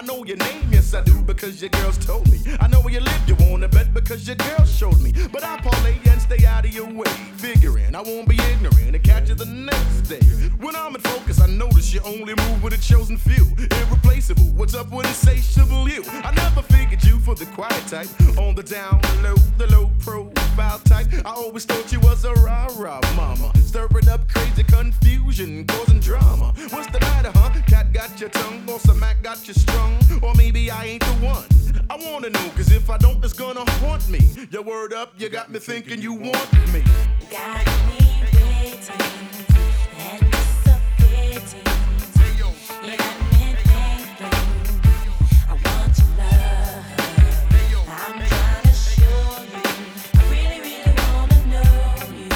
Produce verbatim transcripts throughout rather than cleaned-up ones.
I know your name, yes I do, because your girls told me. I know where you live, you wanna bet because your girls showed me. But I parlay and stay out of your way, figuring I won't be ignorant and catch you the next day. When I'm in focus, I notice you only move with a chosen few. Irreplaceable, what's up with insatiable you? I never figured you for the quiet type, on the down, the low, the low profile type. I always thought you was a rah-rah mama, stirring up crazy confusion, causing drama. What's the matter, huh? Cat got your tongue, or some Mac got you strung, or maybe I ain't the one. I wanna know, cause if I don't, it's gonna haunt me. Your word up, you got me thinking you want me. Got me waiting, and suffocating. You got me thinking, I want your love. I'm trying to show you, I really, really wanna know you.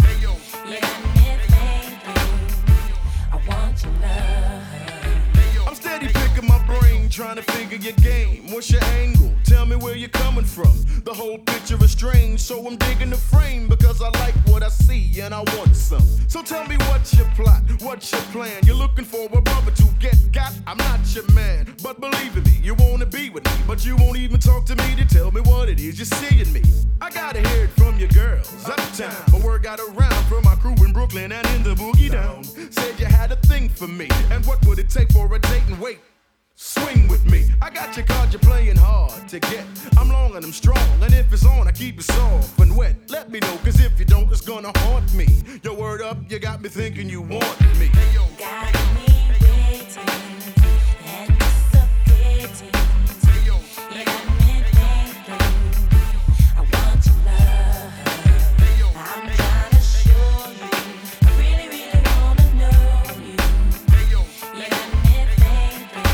You got me thinking, I want your love. I'm steady picking my brain, trying to figure your game. What's your angle? Tell me where you're coming from. The whole picture is strange, so I'm digging the frame because I like what I see and I want some. So tell me what's your plot, what's your plan? You're looking for a brother to get got. I'm not your man, but believe in me, you wanna be with me, but you won't even talk to me to tell me what it is you're seeing me. I gotta hear it from your girls uptown, but word got around from my crew in Brooklyn and in the boogie down. Said you had a thing for me, and what would it take for a date and wait? Swing with me. I got your card, you're playing hard to get. I'm long and I'm strong, and if it's on, I keep it soft and wet. Let me know, cause if you don't, it's gonna haunt me. Your word up, you got me thinking you want me. Got me waiting, and suffocating. You got me thinking, I want your love. I'm trying to show you, I really, really wanna know you. You got me thinking,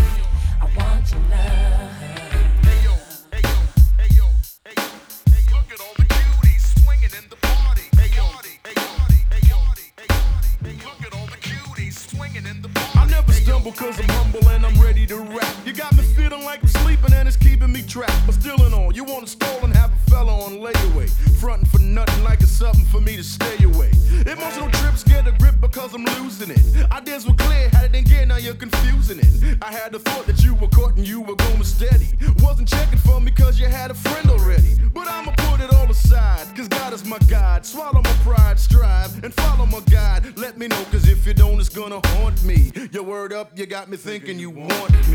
I want your love. Hey yo, hey yo, hey yo, hey yo, hey yo. Look at all the cuties swinging in the party. Hey yo, hey yo, hey yo, hey yo, hey yo. Look at all the cuties swinging in the party. I never stumble cause I'm humble and I'm ready to rap. You got me feeling like I'm sleeping and it's keeping me trapped. But still in all, you wanna stall and have a fella on layaway, frontin' for nothing like it's something for me to stay away. Emotional trips get a grip because I'm losing it. Ideas were clear, had it in gear, now you're confusing it. I had the thought that you were caught and you were going steady. Wasn't checking for me cause you had a friend already. But I'ma put it all aside, cause God is my guide. Swallow my pride, strive, and follow my guide. Let me know, cause if you don't, it's gonna haunt me. Your word up, you got me thinking you want me.